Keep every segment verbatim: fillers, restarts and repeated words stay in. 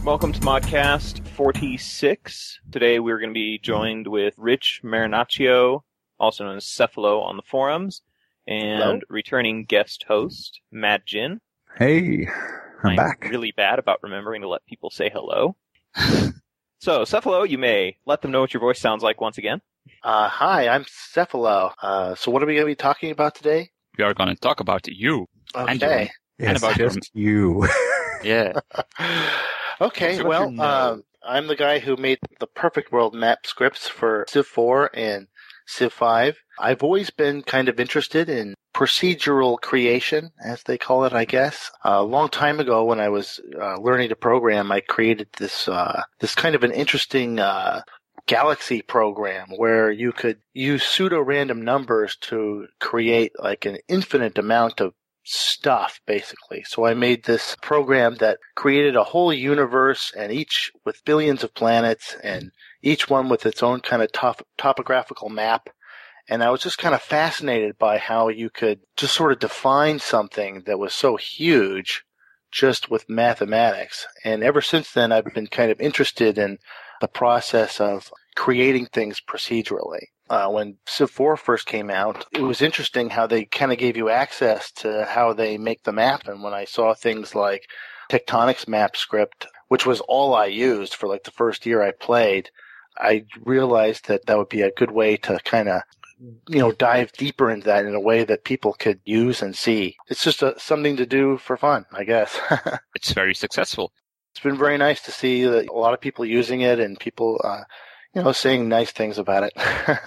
Welcome to Modcast forty-six. Today we're going to be joined with Rich Marinaccio, also known as Cephalo on the forums, and Hello? returning guest host, Matt Gin. Hey, I'm, I'm back. really bad about remembering to let people say hello. So, Cephalo, you may let them know what your voice sounds like once again. Uh, hi, I'm Cephalo. Uh, so what are we going to be talking about today? We are going to talk about you. And Okay. It's and about just you. Yeah. Okay, What's well, your no? um, I'm the guy who made the Perfect World map scripts for Civ four and Civ five. I've always been kind of interested in procedural creation, as they call it, I guess. Uh, a long time ago when I was uh, learning to program, I created this uh, this kind of an interesting uh, Galaxy program where you could use pseudo-random numbers to create like an infinite amount of stuff, basically. So I made this program that created a whole universe, and each with billions of planets, and each one with its own kind of top, topographical map. And I was just kind of fascinated by how you could just sort of define something that was so huge just with mathematics. And ever since then, I've been kind of interested in the process of creating things procedurally. Uh, when Civ four first came out, it was interesting how they kind of gave you access to how they make the map. And when I saw things like Tectonics map script, which was all I used for like the first year I played, I realized that that would be a good way to kind of, you know, dive deeper into that in a way that people could use and see. It's just a, something to do for fun, I guess. It's very successful. It's been very nice to see that a lot of people using it and people, uh, you know, saying nice things about it.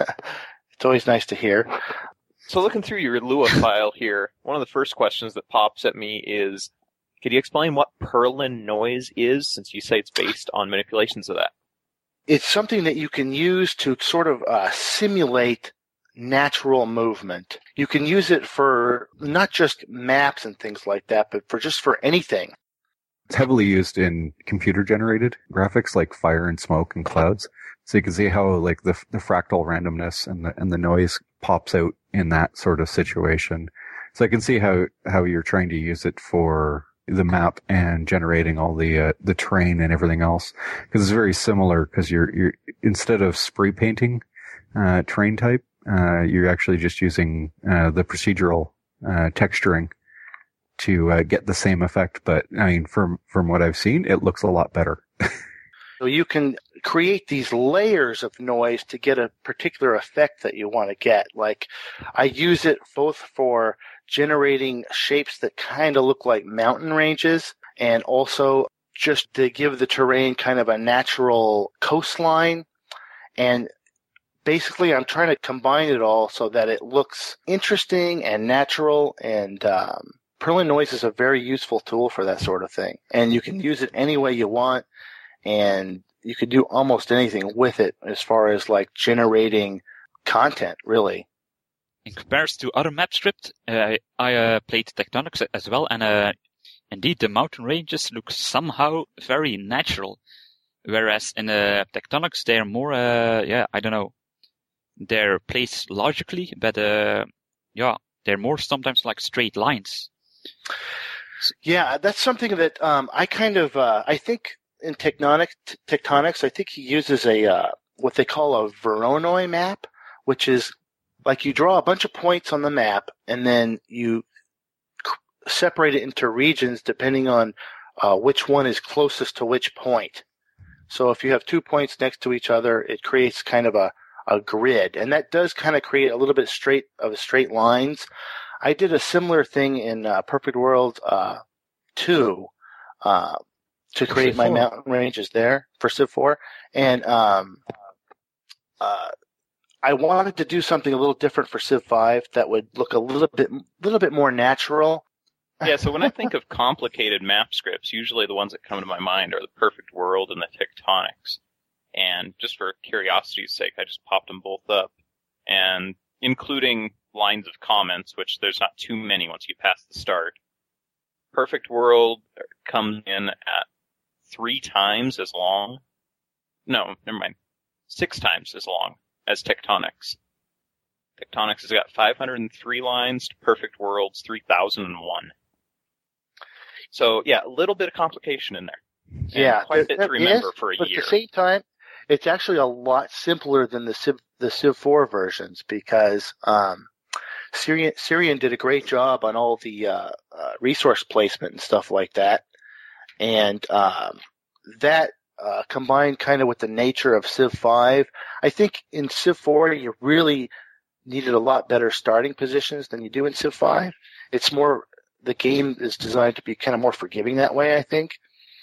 It's always nice to hear. So looking through your Lua file here, one of the first questions that pops at me is, could you explain what Perlin noise is, since you say it's based on manipulations of that? It's something that you can use to sort of uh, simulate natural movement. You can use it for not just maps and things like that, but for just for anything. It's heavily used in computer-generated graphics like fire and smoke and clouds. So you can see how like the the fractal randomness and the and the noise pops out in that sort of situation. So I can see how how you're trying to use it for the map and generating all the uh, the terrain and everything else, because it's very similar. Because you're you're instead of spray painting uh, terrain type, uh, you're actually just using uh, the procedural uh, texturing to uh, get the same effect. But I mean, from from what I've seen, it looks a lot better. So you can create these layers of noise to get a particular effect that you want to get. Like, I use it both for generating shapes that kind of look like mountain ranges, and also just to give the terrain kind of a natural coastline. And basically, I'm trying to combine it all so that it looks interesting and natural. And um, Perlin noise is a very useful tool for that sort of thing. And you can use it any way you want. And you could do almost anything with it as far as like generating content, really. In comparison to other map script, uh, I uh, played Tectonics as well, and uh, indeed the mountain ranges look somehow very natural. Whereas in uh, Tectonics, they're more, uh, yeah, I don't know, they're placed logically, but uh, yeah, they're more sometimes like straight lines. Yeah, that's something that um, I kind of, uh, I think in Tectonic, t- Tectonics, I think he uses a uh, what they call a Voronoi map, which is like you draw a bunch of points on the map, and then you c- separate it into regions depending on uh, which one is closest to which point. So if you have two points next to each other, it creates kind of a, a grid, and that does kind of create a little bit straight of straight lines. I did a similar thing in uh, Perfect World uh, two. Uh, to create my mountain ranges there for Civ four. And um, uh, I wanted to do something a little different for Civ five that would look a little bit little bit more natural. Yeah, so when I think of complicated map scripts, usually the ones that come to my mind are the Perfect World and the Tectonics. And just for curiosity's sake, I just popped them both up. And including lines of comments, which there's not too many once you pass the start. Perfect World comes in at three times as long. No, never mind. Six times as long as Tectonics. Tectonics has got five hundred three lines to Perfect World's three thousand one. So, yeah, a little bit of complication in there. Yeah, quite a bit there- to there remember is, for a but year. at the same time, it's actually a lot simpler than the Civ the Civ four versions because um, Syrian Syrian did a great job on all the uh, uh, resource placement and stuff like that, and um, that uh, combined kind of with the nature of Civ five. I think in Civ four you really needed a lot better starting positions than you do in Civ five. It's more the game is designed to be kind of more forgiving that way, I think.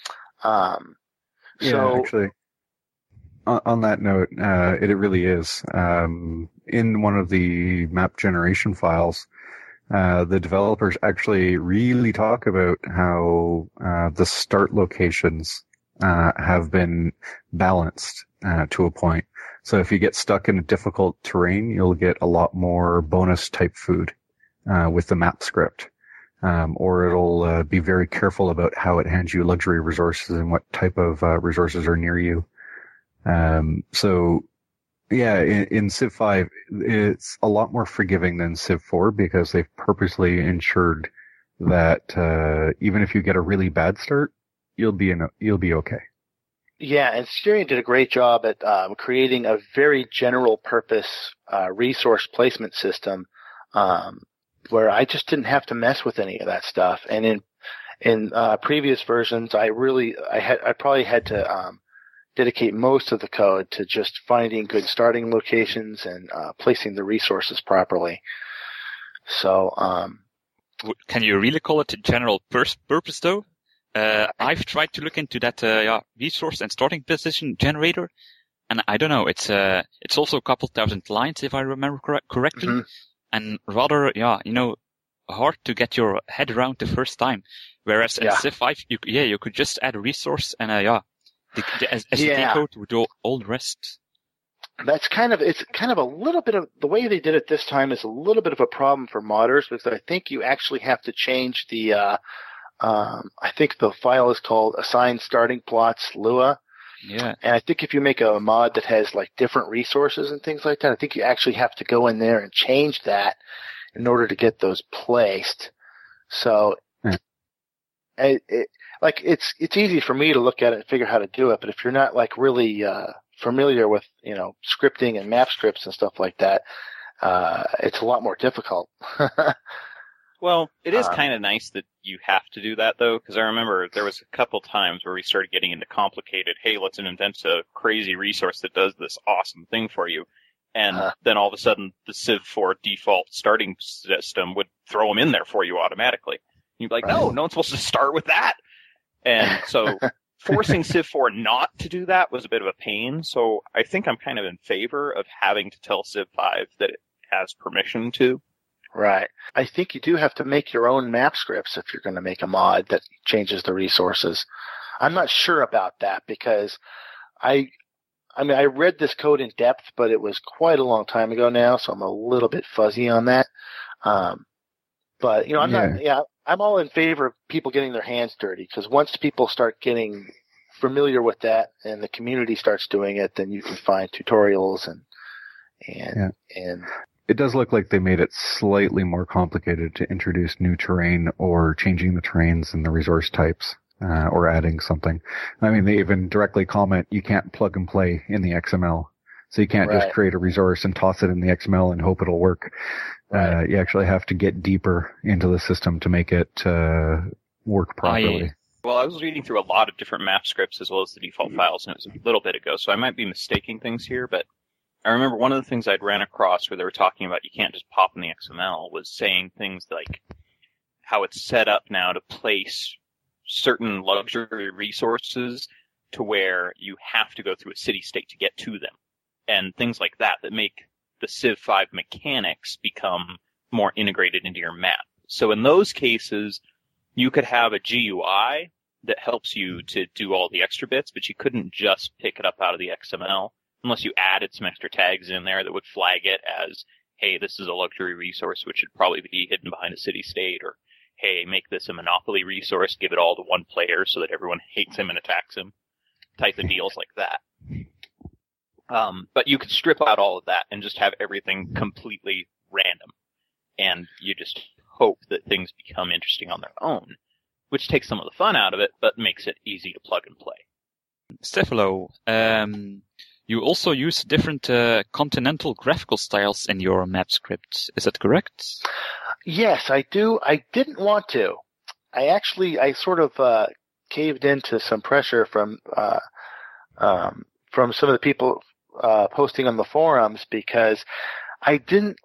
Um, Yeah, so actually, on, on that note, uh, it, it really is. Um, in one of the map generation files, uh, the developers actually really talk about how uh, the start locations uh, have been balanced uh, to a point. So if you get stuck in a difficult terrain, you'll get a lot more bonus type food uh, with the map script. Um, or it'll uh, be very careful about how it hands you luxury resources and what type of uh, resources are near you. Um, so, yeah, in, in Civ five, it's a lot more forgiving than Civ four because they've purposely ensured that uh, even if you get a really bad start, you'll be in a, you'll be okay. yeah, and Syrian did a great job at um, creating a very general purpose uh, resource placement system. Um, where I just didn't have to mess with any of that stuff. And in in uh, previous versions, I really I had I probably had to um, dedicate most of the code to just finding good starting locations and uh, placing the resources properly. So, um, Can you really call it general pur- purpose though? Uh, I've tried to look into that uh, yeah, resource and starting position generator, and I don't know. It's uh, it's also a couple thousand lines if I remember cor- correctly. mm-hmm. And rather, yeah, you know, hard to get your head around the first time. Whereas Yeah. in Civ five, you, yeah, you could just add a resource and, uh, yeah, the, the S D K Yeah. code would do all the rest. That's kind of, it's kind of a little bit of, the way they did it this time is a little bit of a problem for modders because I think you actually have to change the, uh, um, I think the file is called assign starting plots Lua. Yeah. And I think if you make a mod that has like different resources and things like that, I think you actually have to go in there and change that in order to get those placed. So, Yeah. it, it, like it's it's easy for me to look at it and figure out how to do it, but if you're not like really uh, familiar with you know scripting and map scripts and stuff like that, uh, it's a lot more difficult. Well, it is Um, kind of nice that you have to do that, though, because I remember there was a couple times where we started getting into complicated, hey, let's invent a crazy resource that does this awesome thing for you. And Uh-huh. then all of a sudden, the Civ four default starting system would throw them in there for you automatically. You'd be like, no, no one's supposed to start with that. And so forcing Civ four not to do that was a bit of a pain. So I think I'm kind of in favor of having to tell Civ five that it has permission to. Right. I think you do have to make your own map scripts if you're going to make a mod that changes the resources. I'm not sure about that because I, I mean, I read this code in depth, but it was quite a long time ago now, so I'm a little bit fuzzy on that. Um, but you know, I'm Yeah. not, yeah, I'm all in favor of people getting their hands dirty because once people start getting familiar with that and the community starts doing it, then you can find tutorials and, and, and, It does look like they made it slightly more complicated to introduce new terrain or changing the terrains and the resource types, uh, or adding something. I mean, they even directly comment you can't plug and play in the X M L. So you can't Right. just create a resource and toss it in the X M L and hope it'll work. Right. Uh, you actually have to get deeper into the system to make it, uh, work properly. Well, I was reading through a lot of different map scripts as well as the default files, and it was a little bit ago, so I might be mistaking things here, but I remember one of the things I'd ran across where they were talking about you can't just pop in the X M L was saying things like how it's set up now to place certain luxury resources to where you have to go through a city state to get to them. And things like that that make the Civ five mechanics become more integrated into your map. So in those cases, you could have a G U I that helps you to do all the extra bits, but you couldn't just pick it up out of the X M L. Unless you added some extra tags in there that would flag it as, hey, this is a luxury resource, which should probably be hidden behind a city state, or, hey, make this a monopoly resource, give it all to one player so that everyone hates him and attacks him, type of deals like that. Um, but you could strip out all of that and just have everything completely random. And you just hope that things become interesting on their own. which takes some of the fun out of it, but makes it easy to plug and play. Stefano, um, you also use different uh, continental graphical styles in your map script. Is that correct? Yes, I do. I didn't want to. I actually, I sort of uh, caved into some pressure from uh, um, from some of the people uh, posting on the forums because I didn't,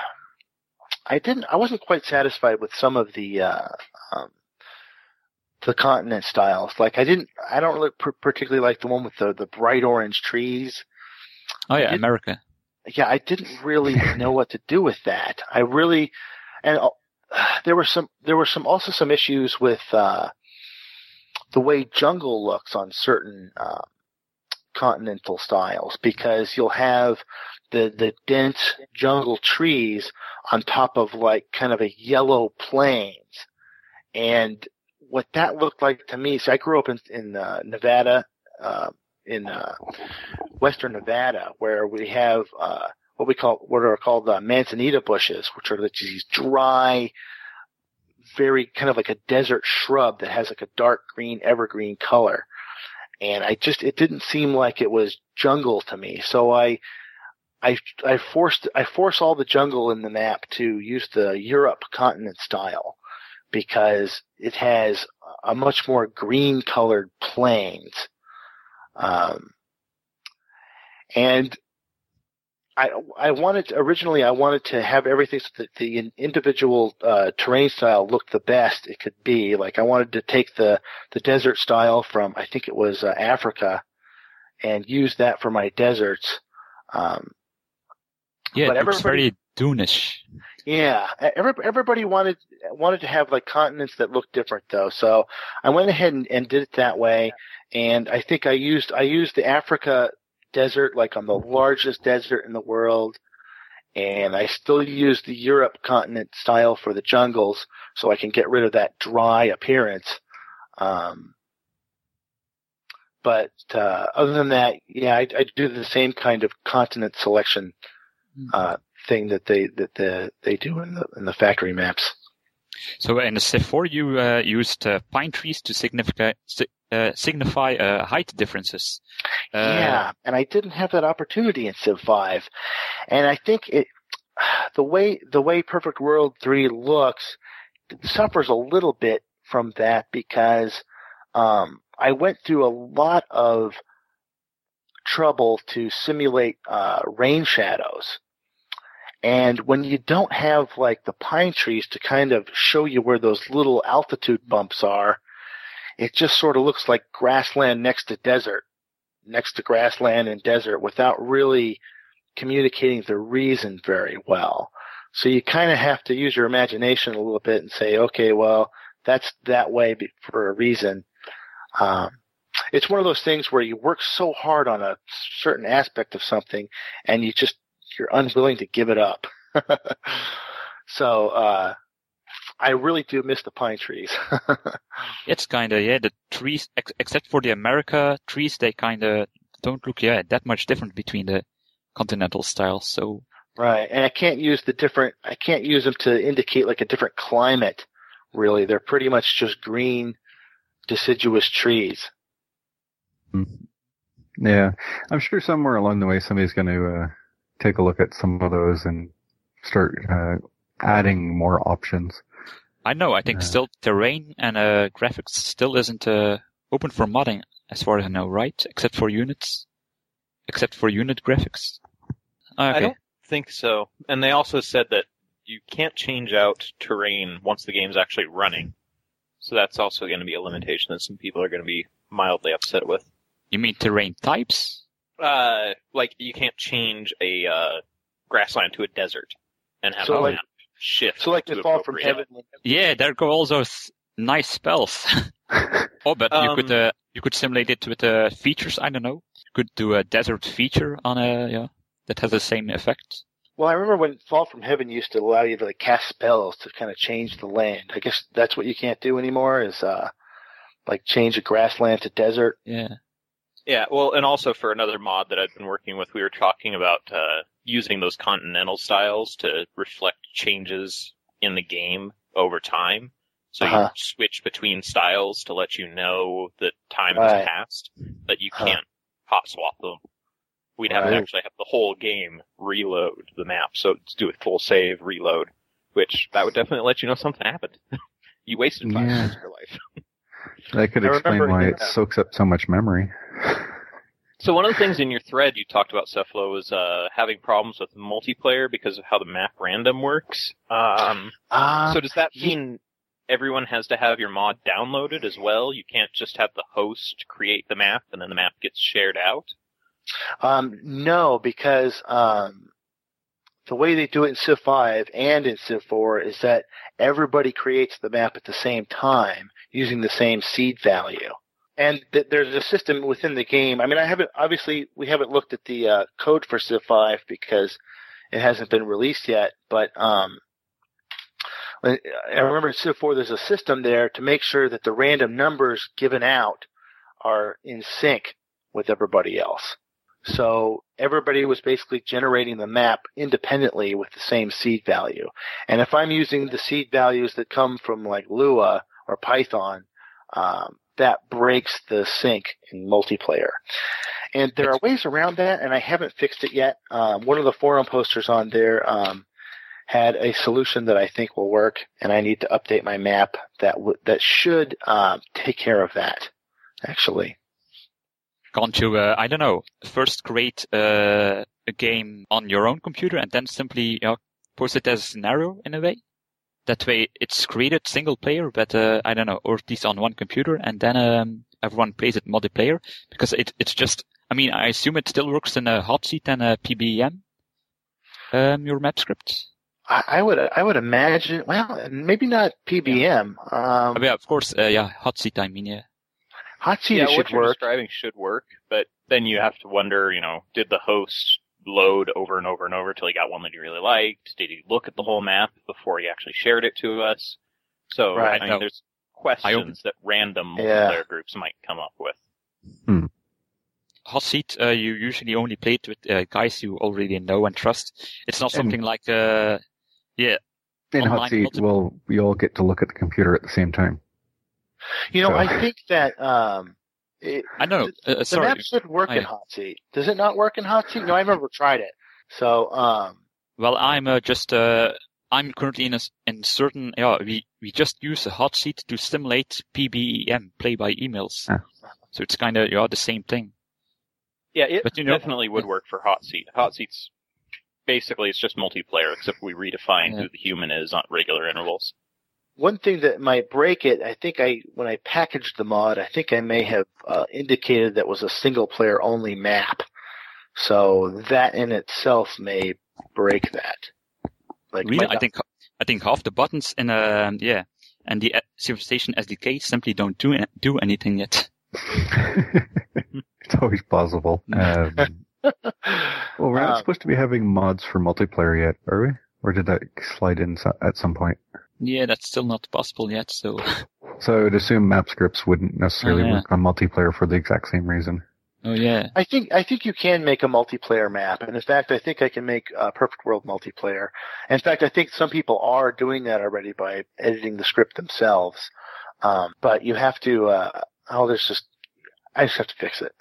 I didn't, I wasn't quite satisfied with some of the uh, um, the continent styles. Like I didn't, I don't really particularly like the one with the the bright orange trees. Oh yeah, America. Yeah, I didn't really know what to do with that. I really, and uh, there were some, there were some also some issues with uh, the way jungle looks on certain uh, continental styles because you'll have the the dense jungle trees on top of like kind of a yellow plains, and what that looked like to me. So I grew up in in uh, Nevada. Uh, in uh, western Nevada, where we have uh, what we call what are called uh, manzanita bushes, which are these dry, very kind of like a desert shrub that has like a dark green evergreen color. And I just it didn't seem like it was jungle to me, so I I I forced I force all the jungle in the map to use the Europe continent style because it has a much more green colored plains. Um, and I, I wanted to, originally I wanted to have everything so that the individual, uh, terrain style looked the best it could be. Like I wanted to take the, the desert style from, I think it was, uh, Africa and use that for my deserts. Um, yeah, but it looks very Dune-ish. Yeah, every, everybody wanted, wanted to have like continents that looked different though. So I went ahead and, and did it that way. And I think I used, I used the Africa desert, like on the largest desert in the world. And I still use the Europe continent style for the jungles so I can get rid of that dry appearance. Um, but, uh, other than that, yeah, I, I do the same kind of continent selection, uh, thing that they, that the, they do in the, in the factory maps. So in the Civ four, you uh, used uh, pine trees to signify uh, signify uh, height differences. Uh, yeah, and I didn't have that opportunity in Civ five, and I think it the way the way Perfect World three looks suffers a little bit from that because um, I went through a lot of trouble to simulate uh, rain shadows. And when you don't have like the pine trees to kind of show you where those little altitude bumps are, it just sort of looks like grassland next to desert, next to grassland and desert without really communicating the reason very well. So you kind of have to use your imagination a little bit and say, okay, well, that's that way for a reason. Um, it's one of those things where you work so hard on a certain aspect of something and you just, you're unwilling to give it up. So, uh, I really do miss the pine trees. It's kind of, yeah, the trees, ex- except for the America trees, they kind of don't look, yeah, that much different between the continental styles. So, right. And I can't use the different, I can't use them to indicate like a different climate, really. They're pretty much just green, deciduous trees. Yeah. I'm sure somewhere along the way somebody's going to, uh, take a look at some of those and start uh, adding more options. I know. I think uh, still terrain and uh, graphics still isn't uh, open for modding, as far as I know, right? Except for units, except for unit graphics. Okay. I don't think so. And they also said that you can't change out terrain once the game's actually running. So that's also going to be a limitation that some people are going to be mildly upset with. You mean terrain types? Uh, like you can't change a uh, grassland to a desert and have so a like, map shift. So like the Fall from Heaven. Yeah, there go all those nice spells. Oh, but um, you could uh, you could simulate it with uh, features. I don't know. You could do a desert feature on a yeah that has the same effect. Well, I remember when Fall from Heaven used to allow you to like, cast spells to kind of change the land. I guess that's what you can't do anymore. Is uh, like change a grassland to desert. Yeah. Yeah, well, and also for another mod that I've been working with, we were talking about uh, using those continental styles to reflect changes in the game over time. So Uh-huh. you switch between styles to let you know that time Right. has passed, but you Huh. can't hot swap them. We'd have to Right. actually have the whole game reload the map, so to do a full save, reload, which that would definitely let you know something happened. You wasted five Yeah. minutes of your life. That could I explain remember, why yeah. it soaks up so much memory. So one of the things in your thread you talked about, Cephalo, was uh, having problems with multiplayer because of how the map random works. Um, Uh, so does that ye- mean everyone has to have your mod downloaded as well? You can't just have the host create the map and then the map gets shared out? Um, no, because um, the way they do it in Civ five and in Civ four is that everybody creates the map at the same time using the same seed value. And th- there's a system within the game. I mean, I haven't, obviously, we haven't looked at the uh, code for Civ five because it hasn't been released yet, but um, I I remember in Civ four there's a system there to make sure that the random numbers given out are in sync with everybody else. So everybody was basically generating the map independently with the same seed value. And if I'm using the seed values that come from like Lua or Python, um, that breaks the sync in multiplayer. And there are ways around that, and I haven't fixed it yet. Um, one of the forum posters on there um, had a solution that I think will work, and I need to update my map that w- that should uh, take care of that, actually. Can't you, uh, I don't know, first create uh, a game on your own computer and then simply you know, post it as a scenario in a way? That way it's created single player, but uh, I don't know, or at least on one computer, and then um, everyone plays it multiplayer. Because it, it's just, I mean, I assume it still works in a hot seat and a P B E M, um, your map script. I, I would I would imagine, well, maybe not P B M. Um, Oh, yeah, of course, uh, yeah, hot seat, I mean, yeah. Hot seat Yeah, should what you're work. describing should work, but then you have to wonder, you know, did the host load over and over and over till he got one that he really liked? Did he look at the whole map before he actually shared it to us? So, Right. I mean, No. there's questions that random Yeah. multiplayer groups might come up with. Hot seat, uh, you usually only play it with uh, guys you already know and trust. It's not And- something like, uh, yeah, In Online Hot Seat, multi- well, we all get to look at the computer at the same time. You know, So- I think that um, it, I don't know, uh, the sorry. map should work in I- Hot Seat. Does it not work in Hot Seat? No, I've never tried it. So, um, Well, I'm uh, just, uh, I'm currently in a, s- in certain, yeah, we, we just use a hot seat to simulate P B E M, play by emails. Ah. So it's kind of, yeah, the same thing. Yeah, it But you know- definitely would work for Hot Seat. Hot Seat's basically it's just multiplayer, except we redefine Yeah. who the human is on regular intervals. one thing that might break it, I think I, when I packaged the mod, I think I may have uh, indicated that was a single player only map. So that in itself may break that. Like, Really, might I not- think, I think half the buttons in, uh, yeah, and the uh, Civilization S D K simply don't do, do anything yet. It's always plausible. Um, well, we're not Um, supposed to be having mods for multiplayer yet, are we? Or did that slide in so- at some point? Yeah, that's still not possible yet, so. So I would assume map scripts wouldn't necessarily Oh, yeah. work on multiplayer for the exact same reason. Oh yeah. I think I think you can make a multiplayer map, and in fact, I think I can make a Perfect World multiplayer. In fact, I think some people are doing that already by editing the script themselves. Um, but you have to. Uh, oh, there's just. I just have to fix it.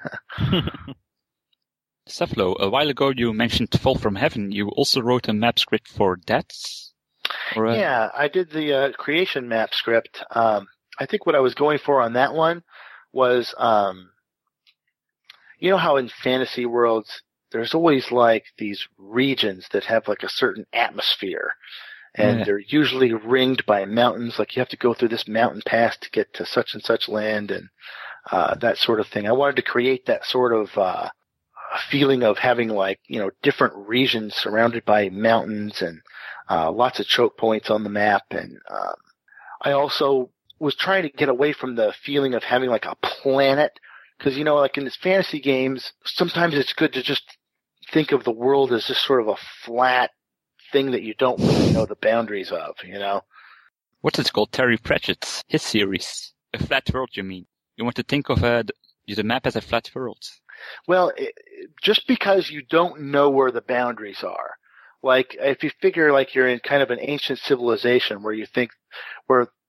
Cephalo, a while ago you mentioned Fall from Heaven. You also wrote a map script for that? Or, uh, Yeah, I did the uh, creation map script. Um, I think what I was going for on that one was, um, you know how in fantasy worlds there's always like these regions that have like a certain atmosphere, and Yeah. they're usually ringed by mountains. Like you have to go through this mountain pass to get to such and such land, and uh, that sort of thing. I wanted to create that sort of uh, feeling of having like you know different regions surrounded by mountains and uh, lots of choke points on the map. And um, I also was trying to get away from the feeling of having like a planet, because you know, like in these fantasy games, sometimes it's good to just think of the world as just sort of a flat thing that you don't really know the boundaries of. You know. What's it called? Terry Pratchett's, his series. A flat world, you mean? You want to think of uh, the, the map as a flat world. Well, it, just because you don't know where the boundaries are, like if you figure like you're in kind of an ancient civilization where you think, where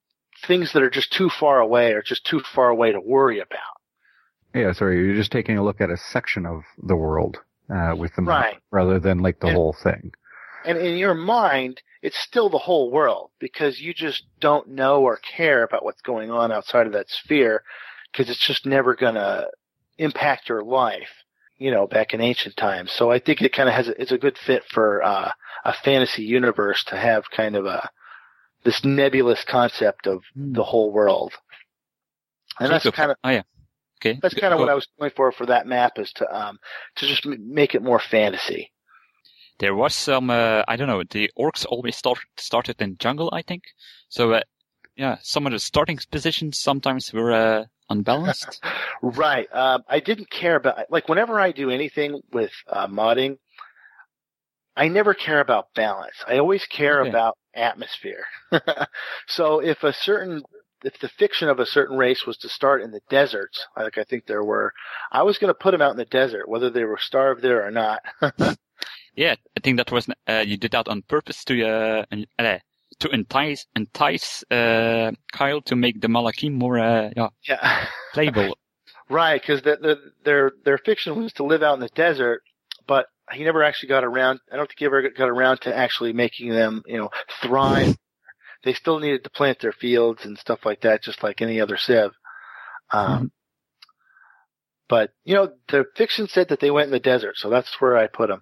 things that are just too far away are just too far away to worry about. Yeah, sorry, you're just taking a look at a section of the world uh, with the map Right. rather than like the And- whole thing. And in your mind, it's still the whole world because you just don't know or care about what's going on outside of that sphere because it's just never going to impact your life, you know, back in ancient times. So I think it kind of has a, it's a good fit for uh, a fantasy universe to have kind of a this nebulous concept of the whole world. And that's Jacob, kind of oh yeah, okay. that's kind of Go- what I was going for for that map is to um to just m- make it more fantasy. There was some, uh, I don't know, the orcs always start, started in jungle, I think. So, uh, yeah, some of the starting positions sometimes were uh, unbalanced. Right. Um, I didn't care about, like, whenever I do anything with uh, modding, I never care about balance. I always care Okay. about atmosphere. So if a certain, if the fiction of a certain race was to start in the deserts, like I think there were, I was going to put them out in the desert, whether they were starved there or not. Yeah, I think that was, uh, you did that on purpose to, uh, en- uh, to entice, entice, uh, Kyle to make the Malakim more, uh, yeah, Yeah. playable. Right, because the, the, their their fiction was to live out in the desert, but he never actually got around. I don't think he ever got around to actually making them, you know, thrive. They still needed to plant their fields and stuff like that, just like any other civ. Um, Mhm. But you know, the fiction said that they went in the desert, so that's where I put them.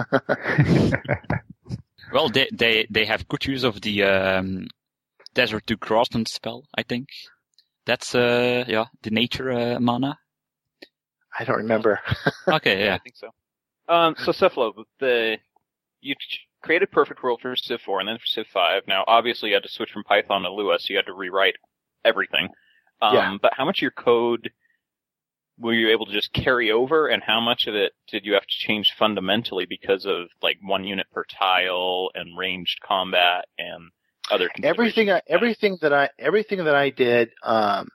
Well, they, they, they have good use of the, um, desert to grassland spell, I think. That's, uh, yeah, the nature, uh, mana. I don't remember. Okay, Yeah, yeah. I think so. Um, so Cephalo, the you ch- created Perfect World for Civ four and then for Civ five. Now, obviously, you had to switch from Python to Lua, so you had to rewrite everything. Um, Yeah. But how much of your code were you able to just carry over, and how much of it did you have to change fundamentally because of like one unit per tile and ranged combat and other everything I, considerations? everything that I everything that I did, um,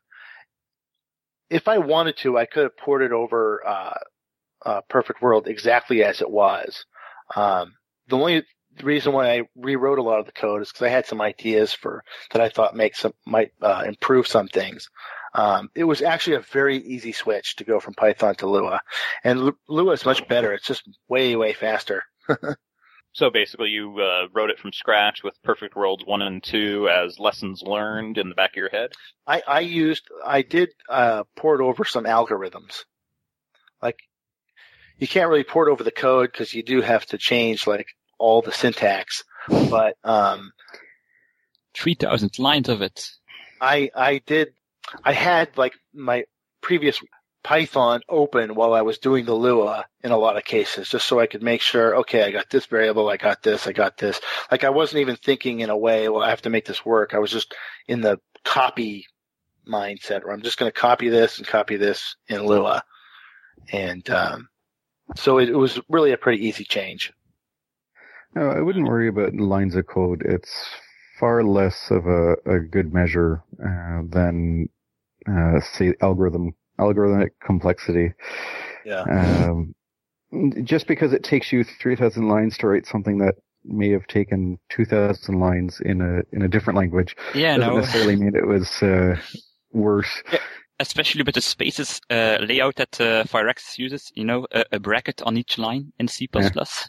if I wanted to, I could have ported over uh, uh, Perfect World exactly as it was. Um, the only reason why I rewrote a lot of the code is because I had some ideas for that I thought make some might uh, improve some things. Um, it was actually a very easy switch to go from Python to Lua, and Lu- Lua is much better. It's just way way faster. So basically, you uh, wrote it from scratch with Perfect Worlds one and two as lessons learned in the back of your head? I, I used, I did, uh, port over some algorithms. Like, you can't really port over the code because you do have to change, like, all the syntax. But, um, three thousand lines of it. I, I did, I had, like, my previous Python open while I was doing the Lua in a lot of cases, just so I could make sure, okay, I got this variable, I got this, I got this. Like, I wasn't even thinking in a way, well, I have to make this work. I was just in the copy mindset where I'm just going to copy this and copy this in Lua. And, um, so it, it was really a pretty easy change. No, I wouldn't worry about lines of code. It's far less of a, a good measure uh, than, uh, say, algorithm algorithmic complexity. Yeah. Um, just because it takes you three thousand lines to write something that may have taken two thousand lines in a in a different language Yeah, doesn't no. necessarily mean it was uh, worse. Especially with the spaces uh, layout that uh, Firex uses, you know, a, a bracket on each line in C plus plus.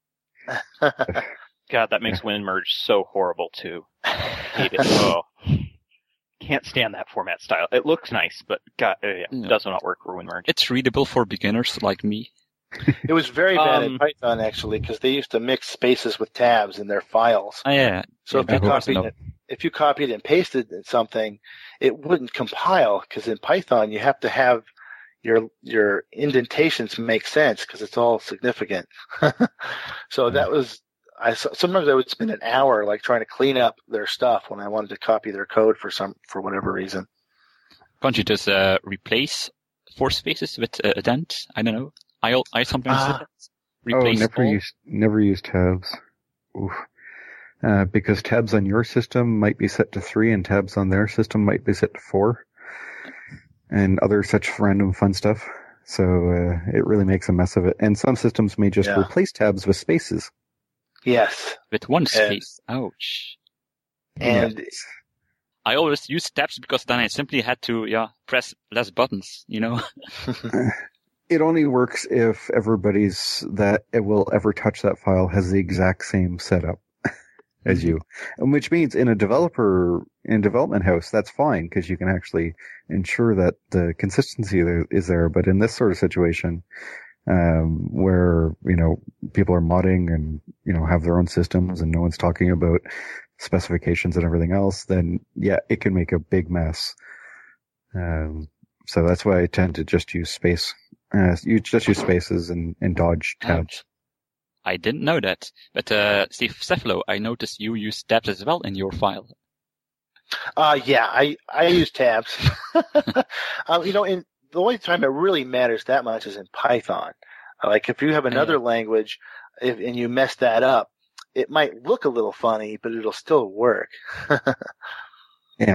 God, that makes WinMerge so horrible too. Hate it. Oh. Can't stand that format style. It looks nice, but God, uh, yeah, Yeah. does not work for WinMerge. It's readable for beginners like me. It was very bad Um, in Python, actually, because they used to mix spaces with tabs in their files. Oh, yeah. So Yeah, if you that was copied enough. it, if you copied and pasted something, it wouldn't compile because in Python you have to have your your indentations make sense because it's all significant. So that was I sometimes I would spend an hour like trying to clean up their stuff when I wanted to copy their code for some for whatever reason. Can't you just uh, replace four spaces with uh, a dent? I don't know. I al- I sometimes Ah. do that. Oh, Replace never all. use never use tabs. Oof. Uh, because tabs on your system might be set to three, and tabs on their system might be set to four, and other such random fun stuff. So uh, it really makes a mess of it. And some systems may just Yeah. replace tabs with spaces. Yes, With one And- space. Ouch. and Yeah. I always use tabs because then I simply had to, yeah, press less buttons, you know? It only works if everybody's that it will ever touch that file has the exact same setup as you. And which means in a developer, in a development house, that's fine because you can actually ensure that the consistency there is there. But in this sort of situation, um, where, you know, people are modding and, you know, have their own systems and no one's talking about specifications and everything else, then yeah, it can make a big mess. Um, so that's why I tend to just use space. Uh, you just use spaces and, and dodge tabs. I didn't know that. But, uh, Steve Cephalo, I noticed you use tabs as well in your file. Uh, yeah, I, I use tabs. um, you know, in the only time it really matters that much is in Python. Like if you have another Yeah. language if, and you mess that up, it might look a little funny, but it'll still work. Yeah.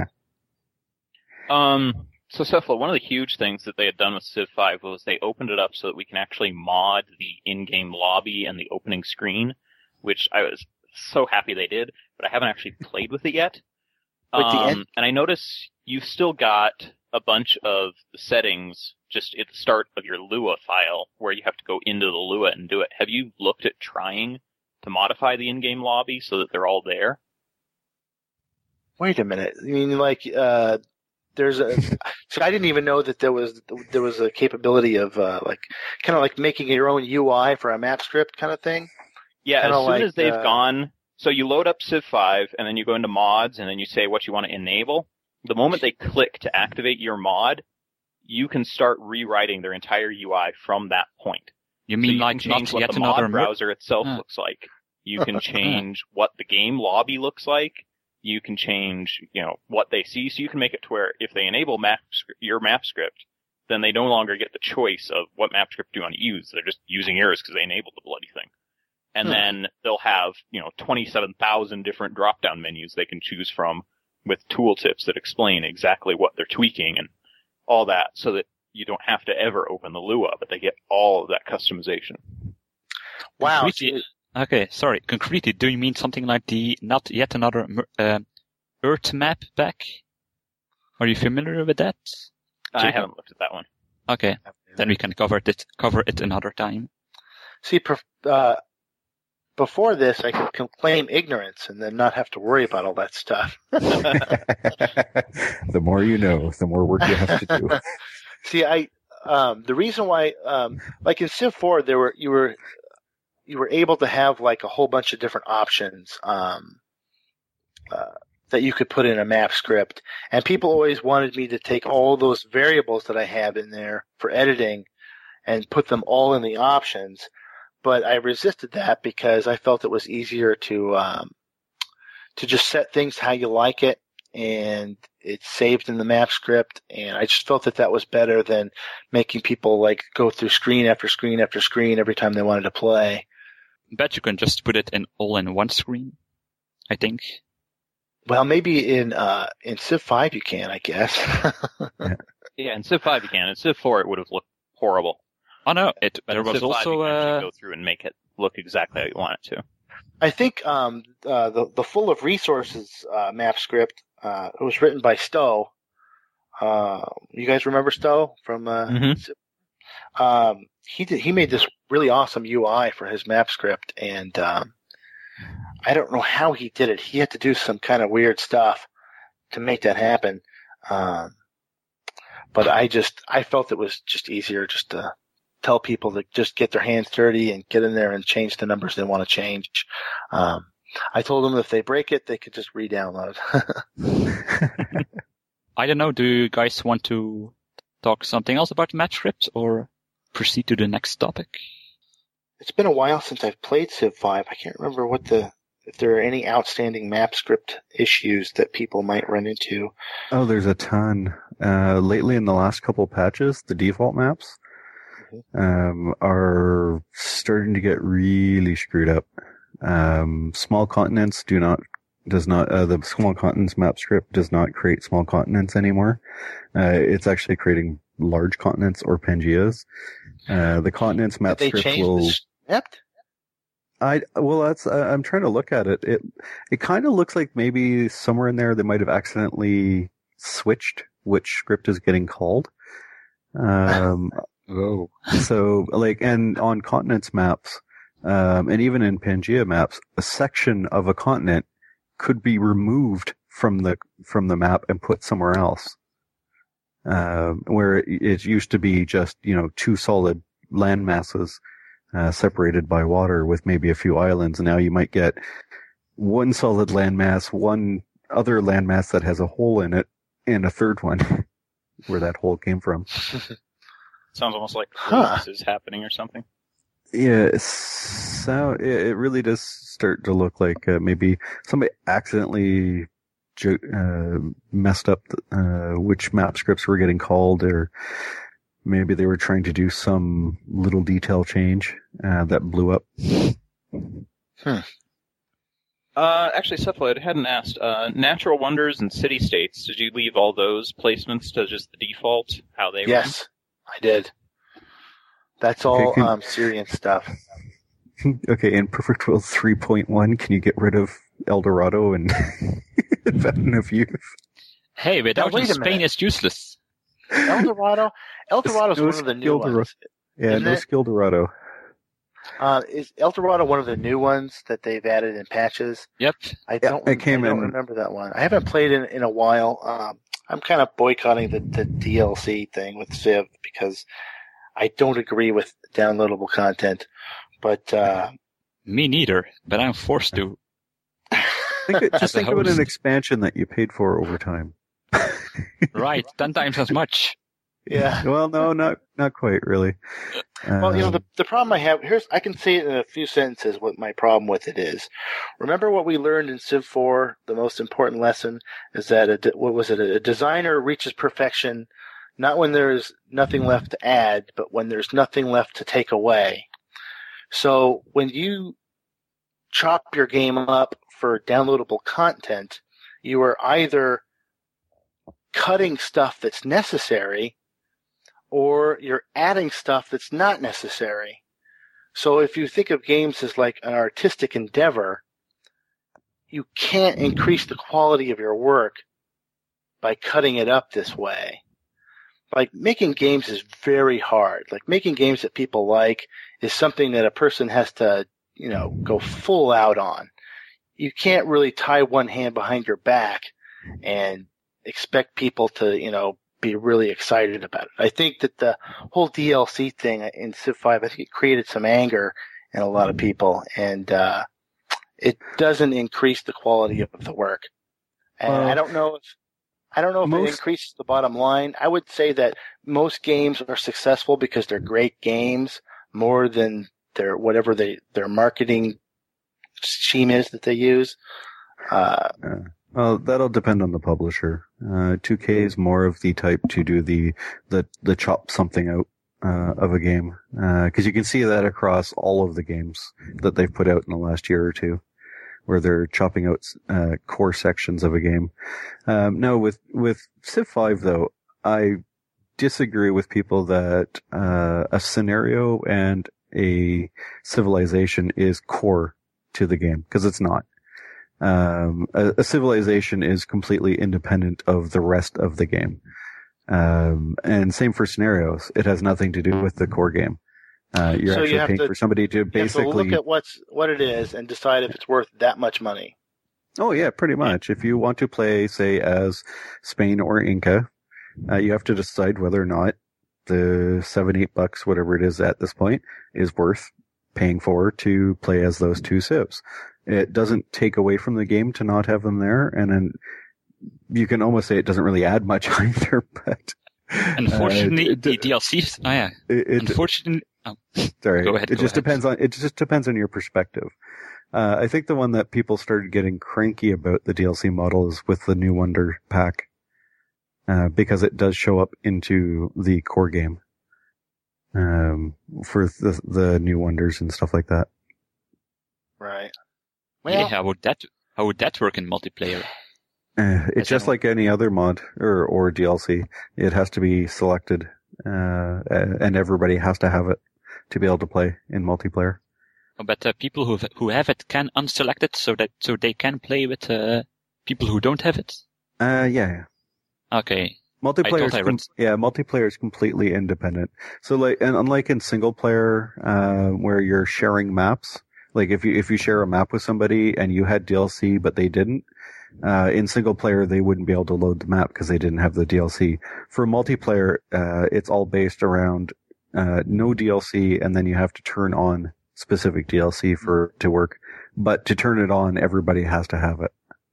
Um, so Cephalo, one of the huge things that they had done with Civ five was they opened it up so that we can actually mod the in-game lobby and the opening screen, which I was so happy they did, but I haven't actually played with it yet. With the Um, en- and I notice you've still got a bunch of the settings just at the start of your Lua file where you have to go into the Lua and do it. Have you looked at trying to modify the in-game lobby so that they're all there? Wait a minute. I mean, like, uh, there's a, so I didn't even know that there was, there was a capability of, uh, like, kind of like making your own U I for a map script kind of thing. Yeah, Kinda as soon like, as they've uh, gone, so you load up Civ five, and then you go into mods, and then you say what you want to enable. The moment they click to activate your mod, you can start rewriting their entire U I from that point. You So mean you like can change not what yet the another mod mer- browser itself Ah. looks like. You can change what the game lobby looks like. You can change, you know, what they see. So you can make it to where if they enable map script, your map script, then they no longer get the choice of what map script do you want to use. They're just using yours because they enabled the bloody thing. And Hmm. then they'll have, you know, twenty-seven thousand different drop-down menus they can choose from with tooltips that explain exactly what they're tweaking and all that so that you don't have to ever open the Lua, but they get all of that customization. Wow. Concretely- okay, sorry. Concretely, do you mean something like the not yet another mer- uh, Earth map pack? Are you familiar with that? I Jacob? haven't looked at that one. Okay, then we can cover it cover it another time. See, perf- uh, before this, I could c- claim ignorance and then not have to worry about all that stuff. The more you know, the more work you have to do. See, I um, the reason why, um, like in Civ four, there were you were you were able to have like a whole bunch of different options um, uh, that you could put in a map script, and people always wanted me to take all those variables that I have in there for editing and put them all in the options. But I resisted that because I felt it was easier to um, to just set things how you like it, and it's saved in the map script. And I just felt that that was better than making people like go through screen after screen after screen every time they wanted to play. Bet you can just put it in all in one screen, I think. Well, maybe in uh, in Civ five you can, I guess. Yeah, in Civ five you can. In Civ four it would have looked horrible. Oh no, it But there in was Civ five also you can actually uh, go through and make it look exactly how you want it to. I think um, uh, the the full of resources uh, map script uh, it was written by Stowe. Uh, you guys remember Stowe from? Uh, Mhm. Civ- um, he did, he made this really awesome U I for his map script, and um, I don't know how he did it. He had to do some kind of weird stuff to make that happen. Um, but I just I felt it was just easier just to tell people to just get their hands dirty and get in there and change the numbers they want to change. Um, I told them if they break it, they could just re-download. I don't know. Do you guys want to talk something else about map scripts or proceed to the next topic? It's been a while since I've played Civ five. I can't remember what the if there are any outstanding map script issues that people might run into. Oh, there's a ton. Uh, lately in the last couple patches, the default maps um, are starting to get really screwed up. Um, small continents do not, does not, uh, the small continents map script does not create small continents anymore. Uh, it's actually creating large continents or Pangeas. Uh, the continents map Did they script change will, the script? I well, that's uh, I'm trying to look at it. It it kind of looks like maybe somewhere in there they might have accidentally switched which script is getting called. Um, Oh. so like, and on continents maps, um, and even in Pangea maps, a section of a continent could be removed from the from the map and put somewhere else. Um, where it, it used to be just you know two solid land masses. Uh, separated by water with maybe a few islands. And now you might get one solid landmass, one other landmass that has a hole in it, and a third one where that hole came from. Sounds almost like Huh. this is happening or something. Yeah, so it, it really does start to look like uh, maybe somebody accidentally jo- uh, messed up uh, which map scripts were getting called, or maybe they were trying to do some little detail change uh, that blew up. Hmm. Uh, actually, Cephalid, I hadn't asked. Uh, Natural Wonders and City States, did you leave all those placements to just the default, how they Yes, I did. That's all Okay, can- um, Syrian stuff. Okay, in Perfect World three point one, can you get rid of El Dorado and Fountain of Youth? Hey, without wait a Spain, minute. it's useless. El Dorado? El Dorado's No one of the new skill Dorado. ones. Yeah, Isn't no it? skill Dorado. Uh, is El Dorado one of the new ones that they've added in patches? Yep. I don't, it came I don't in- remember that one. I haven't played in in a while. Um, I'm kind of boycotting the, the D L C thing with Civ because I don't agree with downloadable content. But uh, Me neither, but I'm forced to. Think it, As just a think of it an host. expansion that you paid for over time. Right, ten times as much. yeah. Well, no, not not quite really. Well, you know, Um, the, the problem I have, here's, I can say it in a few sentences what my problem with it is. Remember what we learned in Civ four? The most important lesson is that, a, de- what was it? A designer reaches perfection not when there's nothing left to add, but when there's nothing left to take away. So when you chop your game up for downloadable content, you are either cutting stuff that's necessary or you're adding stuff that's not necessary. So if you think of games as like an artistic endeavor, you can't increase the quality of your work by cutting it up this way. Like, making games is very hard. Like, making games that people like is something that a person has to, you know, go full out on. You can't really tie one hand behind your back and expect people to, you know, be really excited about it. I think that the whole D L C thing in Civ five, I think it created some anger in a lot of people, and uh, it doesn't increase the quality of the work. And Well, I don't know if I don't know if most- it increases the bottom line. I would say that most games are successful because they're great games more than their whatever they their marketing scheme is that they use. Uh, Well, that'll depend on the publisher. Uh, two K is more of the type to do the the, the chop something out uh, of a game, because you can see that across all of the games that they've put out in the last year or two, where they're chopping out uh, core sections of a game. Um, no, with with Civ five though, I disagree with people that uh, a scenario and a civilization is core to the game, because it's not. Um, a, a civilization is completely independent of the rest of the game. Um, and same for scenarios. It has nothing to do with the core game. Uh, you're So you actually have paying to- for somebody to you have to basically. look at what's what it is and decide if it's worth that much money. Oh yeah, pretty much. If you want to play, say, as Spain or Inca, uh, you have to decide whether or not the seven, eight bucks, whatever it is at this point, is worth paying for to play as those two civs. It doesn't take away from the game to not have them there, and then you can almost say it doesn't really add much either. But Unfortunately, uh, it, the it, D L Cs. Oh yeah. it, it, Unfortunately, oh, sorry, Go ahead, it go just ahead. depends on it. Just depends on your perspective. Uh, I think the one that people started getting cranky about the D L C model is with the New Wonder pack, uh, because it does show up into the core game, um, for the the New Wonders and stuff like that. Right. yeah. Well, How would that? How would that work in multiplayer? Uh, it's As just in- like any other mod or or D L C. It has to be selected, uh, and everybody has to have it to be able to play in multiplayer. But uh, people who who have it can unselect it, so that so they can play with uh, people who don't have it. Uh, yeah. yeah. Okay. Multiplayer, I I read... yeah, multiplayer is completely independent. So, like, and unlike in single player, uh, where you're sharing maps, like if you if you share a map with somebody and you had D L C but they didn't, uh, in single player they wouldn't be able to load the map because they didn't have the D L C. For multiplayer, uh, it's all based around uh, no D L C, and then you have to turn on specific D L C for to work. But to turn it on, everybody has to have it.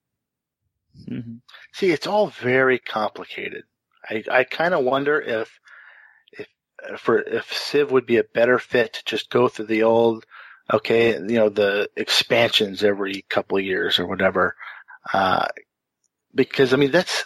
Mm-hmm. See, it's all very complicated. I, I kind of wonder if, if, for, if Civ would be a better fit to just go through the old, okay, you know, the expansions every couple of years or whatever. Uh, because I mean, that's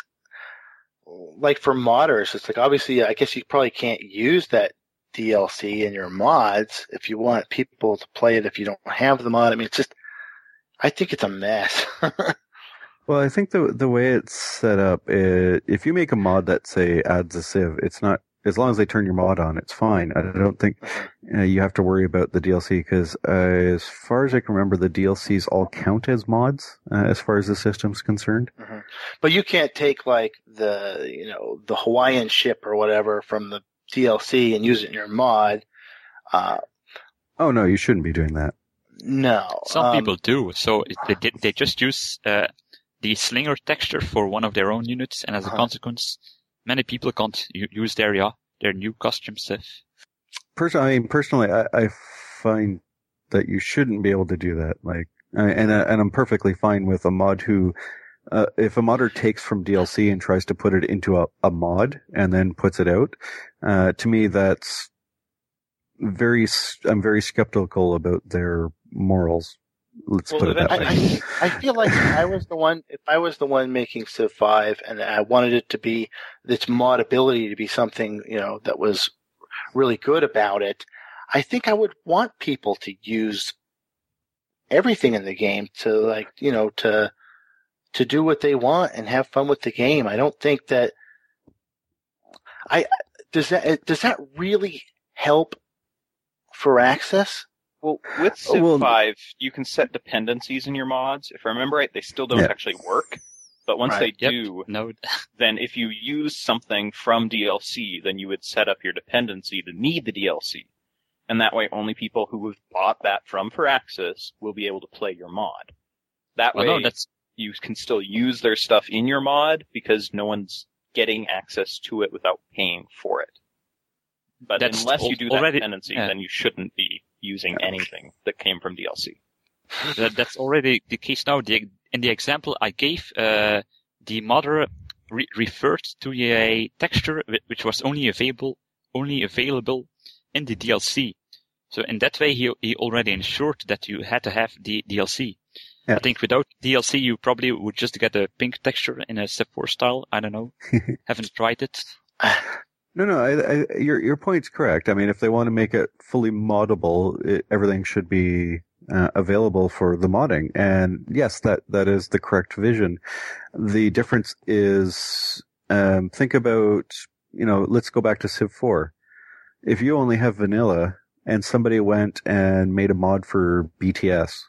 like for modders, it's like obviously, I guess you probably can't use that D L C in your mods if you want people to play it if you don't have the mod. I mean, it's just, I think it's a mess. Well, I think the the way it's set up, it, if you make a mod that, say, adds a Civ, it's not, as long as they turn your mod on, it's fine. I don't think uh, you have to worry about the D L C, because uh, as far as I can remember, the D L Cs all count as mods, uh, as far as the system's concerned. Mm-hmm. But you can't take, like, the, you know, the Hawaiian ship or whatever from the D L C and use it in your mod. Uh, oh, no, you shouldn't be doing that. No. Some um, people do, so they, they just use... Uh, the Slinger texture for one of their own units, and as a uh-huh. consequence, many people can't u- use their yeah, their new costume stuff. Personally, I mean, personally, I, I find that you shouldn't be able to do that. Like, and uh, and I'm perfectly fine with a mod who, uh, if a modder takes from D L C and tries to put it into a, a mod and then puts it out, uh, to me that's very. I'm very skeptical about their morals. Let's well, put it that I, way. I, I feel like if I was the one, if I was the one making Civ five, and I wanted it to be its modability to be something, you know, that was really good about it, I think I would want people to use everything in the game to, like, you know, to to do what they want and have fun with the game. I don't think that I does that does that really help for access? Well, with Civ well, five, you can set dependencies in your mods. If I remember right, they still don't yeah. actually work. But once right. they yep. do, no. then if you use something from D L C, then you would set up your dependency to need the D L C. And that way, only people who have bought that from Firaxis will be able to play your mod. That well, way, no, that's... you can still use their stuff in your mod because no one's getting access to it without paying for it. But that's unless you do that already... dependency, yeah. then you shouldn't be using anything that came from D L C. that, that's already the case now. The, in the example I gave, uh, the modder re- referred to a texture which was only available only available in the D L C. So in that way, he he already ensured that you had to have the D L C. Yeah. I think without D L C, you probably would just get a pink texture in a Civ four style. I don't know. Haven't tried it. No, no, I, I, your your point's correct. I mean, if they want to make it fully moddable, it, everything should be uh, available for the modding. And yes, that, that is the correct vision. The difference is, um, think about, you know, let's go back to Civ four. If you only have vanilla and somebody went and made a mod for B T S,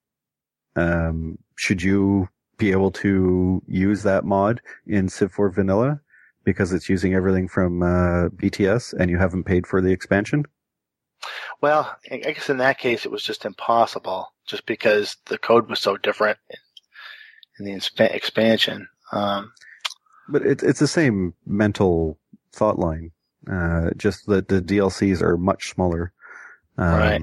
um, should you be able to use that mod in Civ four vanilla? Because it's using everything from uh, B T S and you haven't paid for the expansion? Well, I guess in that case it was just impossible, just because the code was so different in, in the insp- expansion. Um, but it, it's the same mental thought line, uh, just that the D L Cs are much smaller um, right.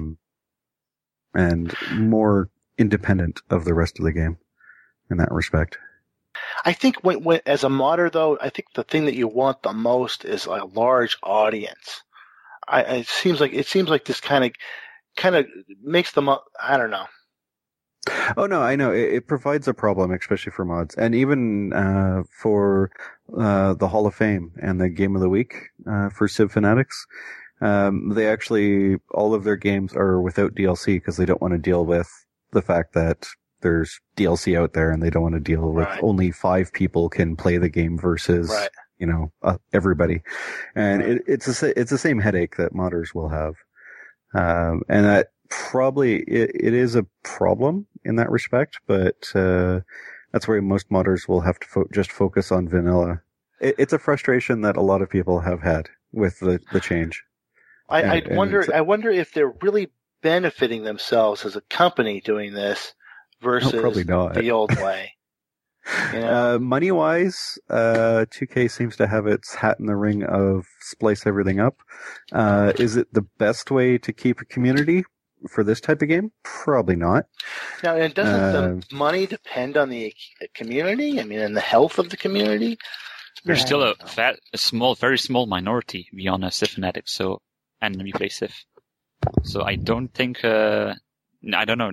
and more independent of the rest of the game in that respect. I think when, when, as a modder, though, I think the thing that you want the most is a large audience. I, it seems like it seems like this kind of kind of makes them. I don't know. Oh no, I know it, it provides a problem, especially for mods, and even uh, for uh, the Hall of Fame and the Game of the Week uh, for Civ Fanatics. Um, they actually all of their games are without D L C because they don't want to deal with the fact that there's D L C out there and they don't want to deal with right. only five people can play the game versus, right. you know, uh, everybody. And right. it, it's a, it's the same headache that modders will have. Um, and that probably it, it is a problem in that respect, but uh, that's where most modders will have to fo- just focus on vanilla. It, it's a frustration that a lot of people have had with the, the change. I, And- I and wonder. it's- I wonder if they're really benefiting themselves as a company doing this versus No, probably not. the old way. You know? Uh, money wise, uh, two K seems to have its hat in the ring of splice everything up. Uh, is it the best way to keep a community for this type of game? Probably not. Now, and doesn't uh, the money depend on the community? I mean, and the health of the community? There's Yeah. still a, fat, a small, very small minority beyond uh, Civ fanatics, so and we play Civ. So I don't think. Uh, no, I don't know.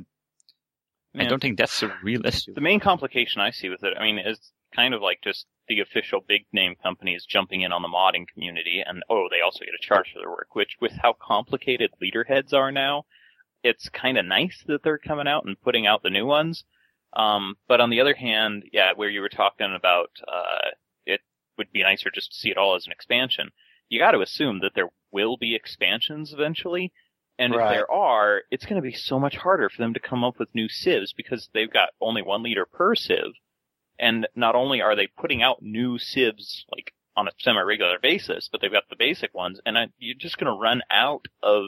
I Yeah. don't think that's a real issue. The main complication I see with it, I mean, is kind of like just the official big name companies jumping in on the modding community, and oh, they also get a charge for their work, which with how complicated leaderheads are now, it's kind of nice that they're coming out and putting out the new ones. Um, but on the other hand, yeah, where you were talking about, uh, it would be nicer just to see it all as an expansion. You got to assume that there will be expansions eventually. And Right. if there are, it's going to be so much harder for them to come up with new civs because they've got only one leader per civ. And not only are they putting out new civs like on a semi-regular basis, but they've got the basic ones, and I, you're just going to run out of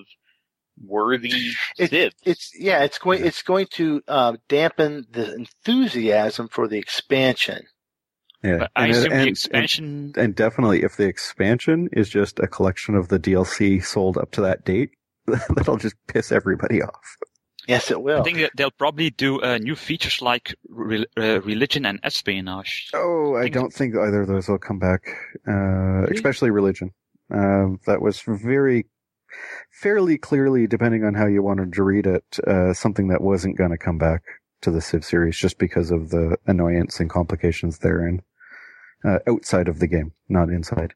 worthy It- civs. It's yeah. It's going. It's going to uh, dampen the enthusiasm for the expansion. Yeah. But I And- assume and- the expansion. And definitely, if the expansion is just a collection of the D L C sold up to that date, that'll just piss everybody off. Yes, it will. I think that they'll probably do uh, new features like re- uh, religion and espionage. Oh, I think- don't think either of those will come back, uh, especially religion. Uh, that was very, fairly clearly, depending on how you wanted to read it, uh, something that wasn't going to come back to the Civ series just because of the annoyance and complications therein. Uh, outside of the game, not inside.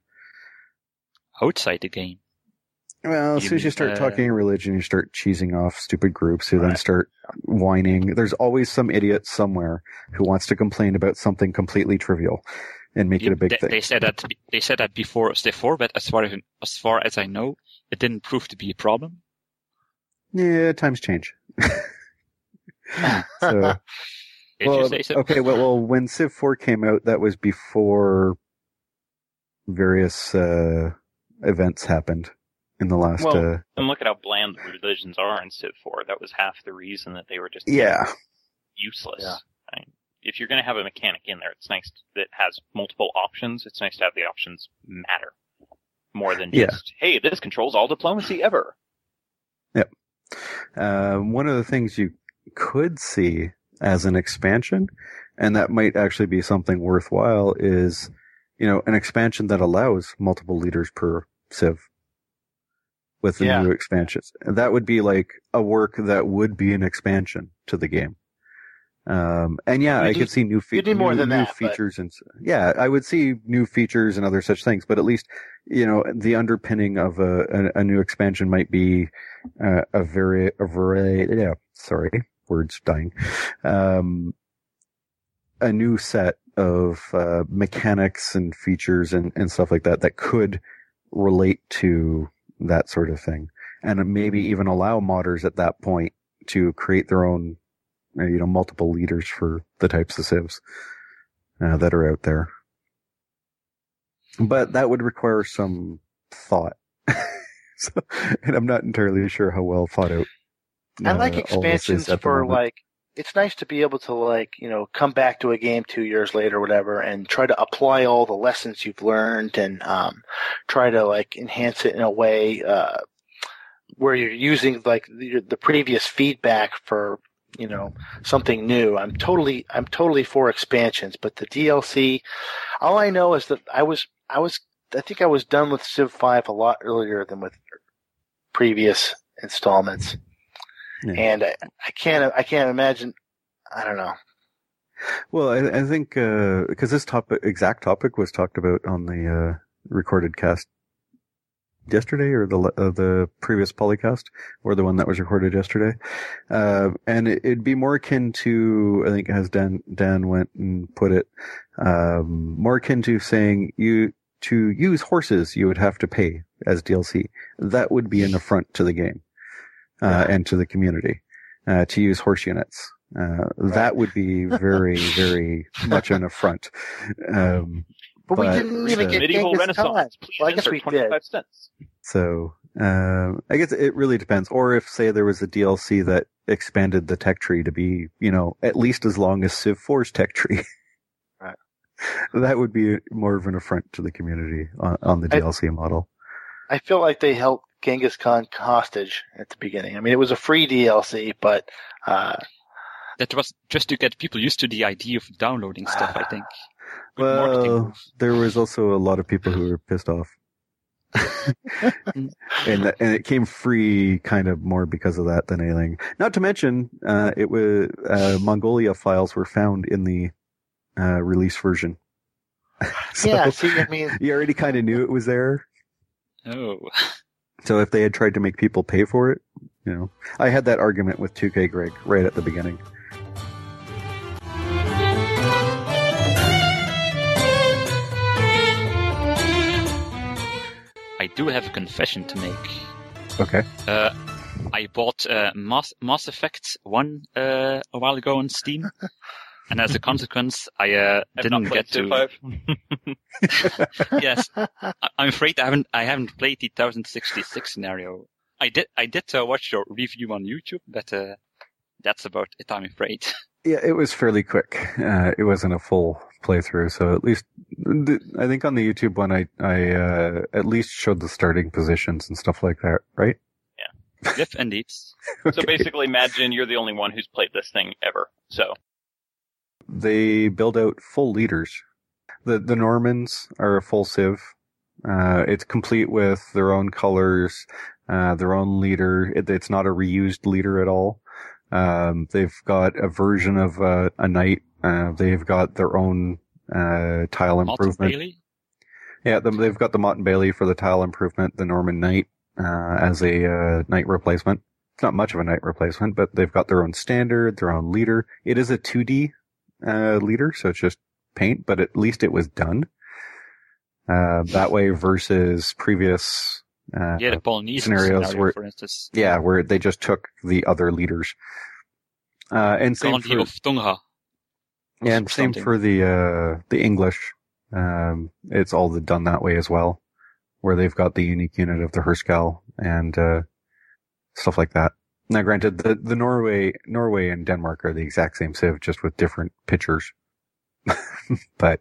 Outside the game. Well, as You soon as you mean, start uh, talking religion, you start cheesing off stupid groups who then Right. start whining. There's always some idiot somewhere who wants to complain about something completely trivial and make it a big they, thing. they said that they said that before Civ four, but as far as as far as I know, it didn't prove to be a problem. Yeah, times change. So, If well, you say so. okay, well, well, when Civ four came out, that was before various uh, events happened in the last. Well, uh, And look at how bland the religions are in Civ four. That was half the reason that they were just yeah, useless. Yeah. I mean, if you're going to have a mechanic in there, it's nice that has multiple options. It's nice to have the options matter more than Yeah. just, hey, this controls all diplomacy ever. uh, one of the things you could see as an expansion, and that might actually be something worthwhile, is you know an expansion that allows multiple leaders per Civ with the Yeah. new expansions. And that would be like a work that would be an expansion to the game. Um, and yeah, You I need- could see new, fe- you need more new, than new that, but- features and s- yeah, I would see new features and other such things. But at least you know the underpinning of a a, a new expansion might be uh, a very a very yeah sorry words dying um, a new set of uh, mechanics and features and and stuff like that that could relate to that sort of thing, and maybe even allow modders at that point to create their own, uh, you know, multiple leaders for the types of civs uh, that are out there. But that would require some thought, so, and I'm not entirely sure how well thought out. I like uh, all this is expansions at the for moment. like. It's nice to be able to like you know come back to a game two years later, or whatever, and try to apply all the lessons you've learned, and um, try to like enhance it in a way uh, where you're using like the, the previous feedback for you know something new. I'm totally I'm totally for expansions, but the D L C, all I know is that I was I was I think I was done with Civ five a lot earlier than with previous installments. Yeah. And I, I can't, I can't imagine. I don't know. Well, I, I think because this topic, exact topic, was talked about on the uh, recorded cast yesterday, or the uh, the previous polycast, or the one that was recorded yesterday, uh, and it, it'd be more akin to, I think, as Dan Dan went and put it, um, more akin to saying you to use horses, you would have to pay as D L C. That would be an affront to the game. uh, and to the community, uh, to use horse units. Uh, right. That would be very, very much an affront. Um, but, but we didn't even uh, get medieval Renaissance. Well, I guess we did. Cents. So, uh, I guess it really depends. Or if, say, there was a D L C that expanded the tech tree to be, you know, at least as long as Civ four's tech tree. Right. That would be more of an affront to the community on, on the D L C I, model. I feel like they held Genghis Khan hostage at the beginning. I mean, it was a free D L C, but uh that was just to get people used to the idea of downloading stuff, I think. Good well, there was also a lot of people who were pissed off. and and it came free kind of more because of that than anything. Not to mention, uh, it was, uh, Mongolia files were found in the, uh, release version. So yeah, see, I mean. You already kind of knew it was there. Oh. So if they had tried to make people pay for it, you know, I had that argument with two K Greg right at the beginning. I do have a confession to make. Okay. Uh, I bought uh, Mass, Mass Effect one uh, a while ago on Steam, and as a consequence, I uh, didn't get to. Yes, I, I'm afraid I haven't. I haven't played the one thousand sixty-six scenario. I did. I did uh, watch your review on YouTube, but uh, that's about it. I'm afraid. Yeah, it was fairly quick. Uh, it wasn't a full playthrough, so at least I think on the YouTube one, I I uh, at least showed the starting positions and stuff like that, right? Yeah. Yep, indeed. Okay. So basically, imagine you're the only one who's played this thing ever. So they build out full leaders. The the Normans are a full Civ. Uh, it's complete with their own colors, uh, their own leader. It, it's not a reused leader at all. Um, they've got a version of uh, a knight. Uh, they've got their own uh, tile improvement. Bailey? Yeah, the, they've got the Mott and Bailey for the tile improvement, the Norman Knight uh, as a uh, knight replacement. It's not much of a knight replacement, but they've got their own standard, their own leader. It is a two D uh, leader, so it's just paint, but at least it was done. Uh, that way versus previous uh, yeah, the Polynesian scenarios scenario, where, for instance. yeah, where they just took the other leaders. Uh, and same Gandhi for, of Tonga. yeah, and same something. for the, uh, the English. Um, it's all done that way as well, where they've got the unique unit of the Herskal and, uh, stuff like that. Now granted, the, the Norway, Norway and Denmark are the exact same Civ, just with different pictures. But,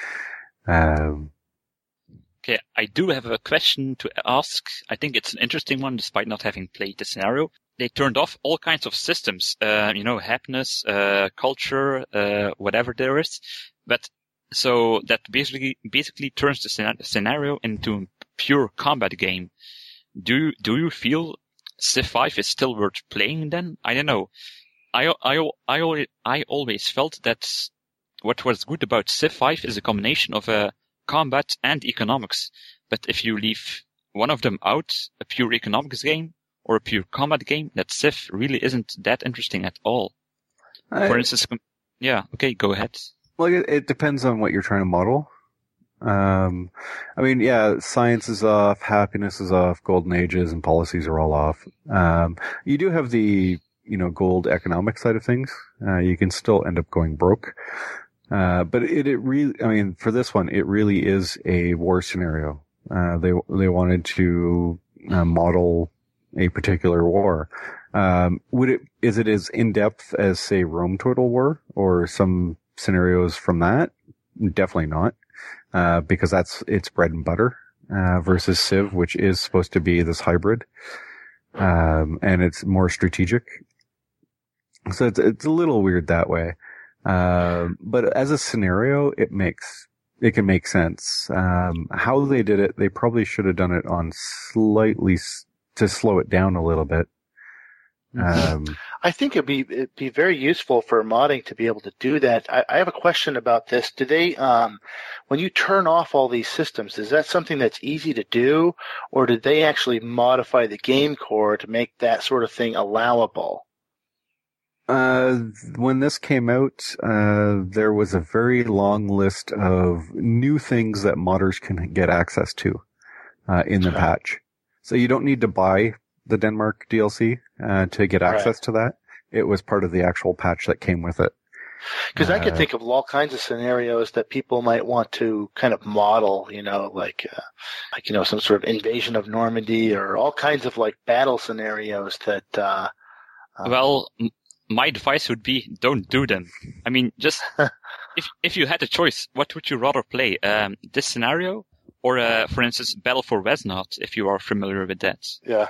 um, Okay, I do have a question to ask. I think it's an interesting one, despite not having played the scenario. They turned off all kinds of systems, uh, you know, happiness, uh, culture, uh, whatever there is. But so that basically basically turns the scenario into a pure combat game. Do do you feel Civ five is still worth playing then? I don't know. I I I always, I always felt that what was good about Civ five is a combination of a combat and economics. But if you leave one of them out, a pure economics game or a pure combat game, that Civ really isn't that interesting at all. I, For instance, yeah, okay, go ahead. Well, it, it depends on what you're trying to model. Um, I mean, yeah, science is off, happiness is off, golden ages and policies are all off. Um, you do have the, you know, gold economic side of things. Uh, you can still end up going broke. Uh, but it, it really, I mean, for this one, it really is a war scenario. Uh, they, they wanted to uh, model a particular war. Um, would it, is it as in-depth as, say, Rome Total War or some scenarios from that? Definitely not. Uh, because that's its bread and butter, uh, versus Civ, which is supposed to be this hybrid. Um, and it's more strategic. So it's, it's a little weird that way. Uh, but as a scenario, it makes, it can make sense. Um, how they did it, they probably should have done it on slightly s- to slow it down a little bit. Um, I think it'd be, it'd be very useful for modding to be able to do that. I, I have a question about this. Do they, um, when you turn off all these systems, is that something that's easy to do, or did they actually modify the game core to make that sort of thing allowable? Uh, when this came out, uh, there was a very long list of new things that modders can get access to, uh, in the patch. So you don't need to buy the Denmark D L C uh, to get access Right. to that. It was part of the actual patch that came with it. Because I could Uh, think of all kinds of scenarios that people might want to kind of model, you know, like, uh, like you know, some sort of invasion of Normandy or all kinds of like battle scenarios that. Uh, um, Well, m- my advice would be don't do them. I mean, just if if you had a choice, what would you rather play? Um, this scenario, or uh, for instance, Battle for Vesnot, if you are familiar with that. yeah.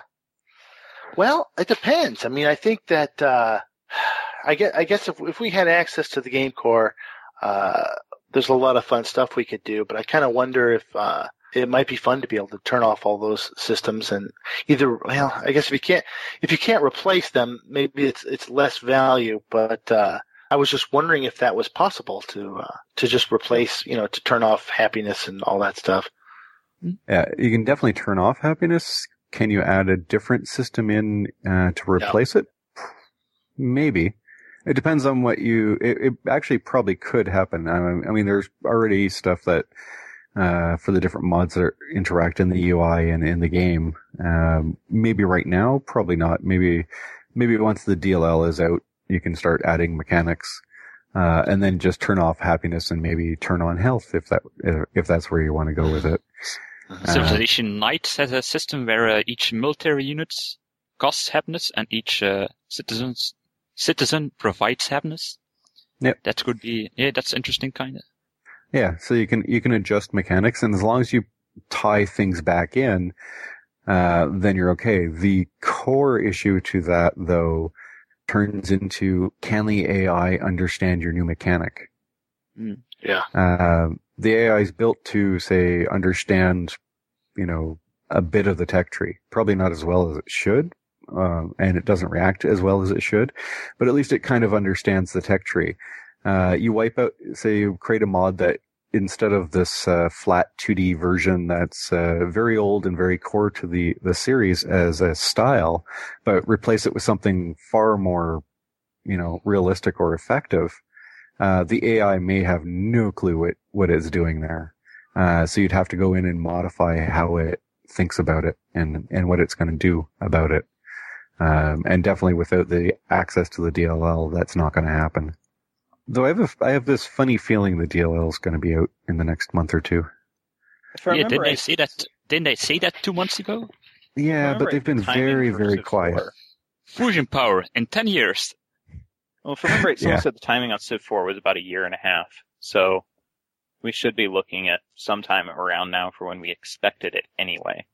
Well, it depends. I mean, I think that uh, I guess I guess if if we had access to the game core, uh, there's a lot of fun stuff we could do. But I kind of wonder if uh, it might be fun to be able to turn off all those systems and either. Well, I guess if you can't if you can't replace them, maybe it's it's less value. But uh, I was just wondering if that was possible to uh, to just replace, you know, to turn off happiness and all that stuff. Yeah, you can definitely turn off happiness. Can you add a different system in uh, to replace it? Maybe. It depends on what you. It, it actually probably could happen. I mean, I mean, there's already stuff that uh, for the different mods that are, interact in the U I and in the game. Um, maybe right now, probably not. Maybe, maybe once the D L L is out, you can start adding mechanics, uh, and then just turn off happiness and maybe turn on health if that if that's where you want to go with it. Uh, Civilization Knights has a system where uh, each military unit costs happiness and each uh, citizens citizen provides happiness. Yep. That could be, yeah, that's interesting kind of. Yeah, so you can you can adjust mechanics, and as long as you tie things back in, uh, then you're okay. The core issue to that, though, turns into, can the A I understand your new mechanic? Yeah. Uh, the A I is built to, say, understand, you know, a bit of the tech tree. Probably not as well as it should, um, and it doesn't react as well as it should, but at least it kind of understands the tech tree. Uh, you wipe out, say, you create a mod that instead of this uh, flat two D version that's uh, very old and very core to the, the series as a style, but replace it with something far more, you know, realistic or effective. Uh, the A I may have no clue what, what it's doing there. Uh, so you'd have to go in and modify how it thinks about it and, and what it's going to do about it. Um, and definitely without the access to the D L L, that's not going to happen. Though I have a, I have this funny feeling the D L L is going to be out in the next month or two. If I Yeah, remember didn't they right, say that? Didn't they say that two months ago? Yeah, remember but they've been the timing very, for very Civ quiet. four. Fusion power in ten years. Well, if I remember right, someone Yeah. said the timing on Civ four was about a year and a half. So we should be looking at sometime around now for when we expected it anyway.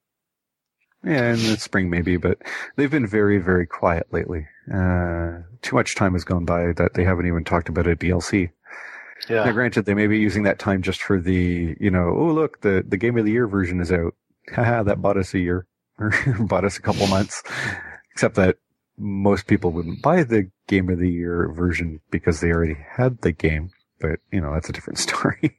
Yeah, in the spring maybe, but they've been very, very quiet lately. Uh, too much time has gone by that they haven't even talked about a D L C. Now, Yeah. granted, they may be using that time just for the, you know, oh, look, the, the Game of the Year version is out. Haha, that bought us a year. Or bought us a couple months. Except that most people wouldn't buy the Game of the Year version because they already had the game. But, you know, that's a different story.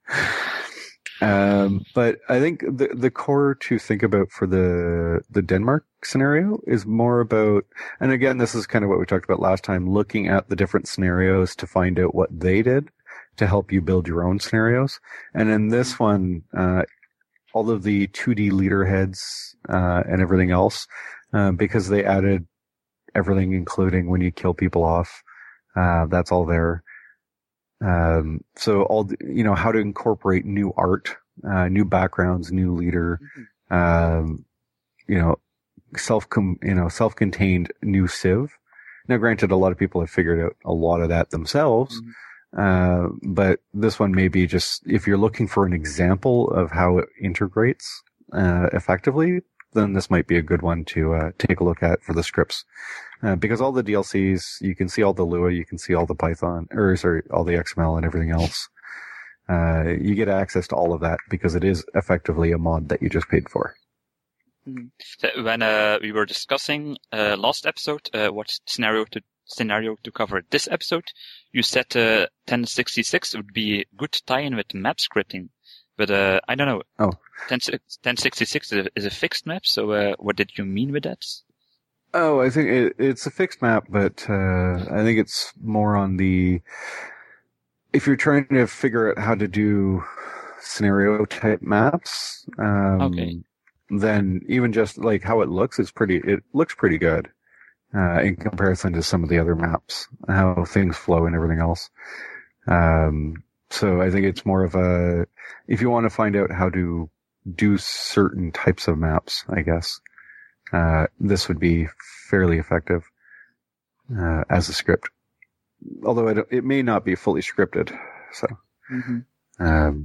um, but I think the, the core to think about for the, the Denmark scenario is more about, and again, this is kind of what we talked about last time, looking at the different scenarios to find out what they did to help you build your own scenarios. And in this one, uh, all of the two D leader heads, uh, and everything else, uh, because they added everything, including when you kill people off, uh, that's all there. Um, so all, the, you know, how to incorporate new art, uh, new backgrounds, new leader, um, you know, self, you know, self-contained new Civ. Now, granted, a lot of people have figured out a lot of that themselves. Mhm. Uh, but this one may be just, if you're looking for an example of how it integrates, uh, effectively, then this might be a good one to, uh, take a look at for the scripts. Uh, because all the D L Cs, you can see all the Lua, you can see all the Python, or sorry, all the X M L and everything else. Uh, you get access to all of that because it is effectively a mod that you just paid for. So when uh, we were discussing uh, last episode uh, what scenario to scenario to cover this episode, you said uh, ten sixty-six would be a good tie-in with map scripting. But uh, I don't know. Oh. ten sixty-six is a, is a fixed map, so uh, what did you mean with that? Oh, I think it, it's a fixed map, but uh, I think it's more on the, if you're trying to figure out how to do scenario type maps, um, Okay. then even just like how it looks is pretty, it looks pretty good, uh, in comparison to some of the other maps, how things flow and everything else. Um, so I think it's more of a, if you want to find out how to do certain types of maps, I guess, uh, this would be fairly effective, uh, as a script. Although it, it may not be fully scripted, so, Mm-hmm. um,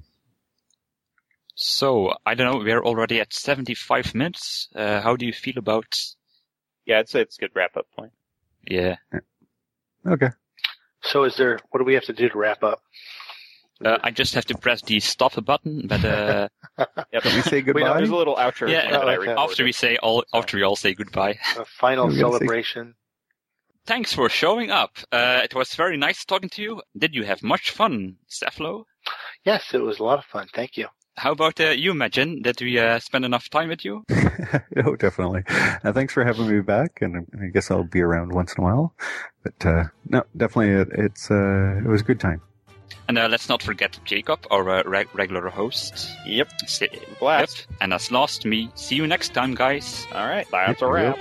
So, I don't know, we're already at seventy-five minutes. Uh, how do you feel about... Yeah, I'd say it's a good wrap-up point. Yeah. okay. So is there, what do we have to do to wrap up? Uh, I just have to press the stop button, but uh, Yep. We say We know, goodbye? there's a little outro Yeah, thing that I okay. recorded. after we say all, after we all say goodbye. A final We gotta say- celebration. Thanks for showing up. Uh, it was very nice talking to you. Did you have much fun, Steflo? Yes, it was a lot of fun. Thank you. How about uh, you, Majin? Did we uh, spend enough time with you? Oh, definitely. Uh, thanks for having me back, and I guess I'll be around once in a while. But uh, no, definitely, it, it's uh, it was a good time. And uh, let's not forget Jacob, our uh, reg- regular host. Yep. Say, Blast. Yep. And as last me, see you next time, guys. All right, that's a Yep. wrap.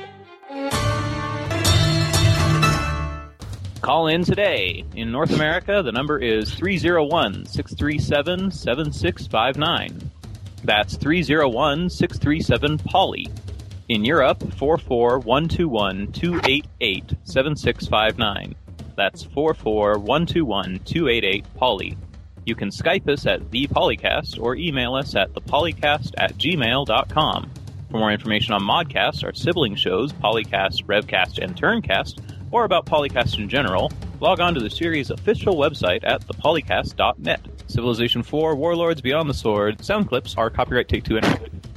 Call in today. In North America, the number is three oh one, six three seven, seven six five nine. That's three oh one, six three seven, Polly. In Europe, four four one two one, two eight eight, seven six five nine. That's four four one two one, two eight eight, Polly. You can Skype us at the Polycast or email us at the polycast at gmail dot com. For more information on Modcast, our sibling shows, Polycast, Revcast, and Turncast, or about Polycast in general, log on to the series' official website at the polycast dot net. Civilization four, Warlords Beyond the Sword, sound clips are copyright Take-Two Interactive.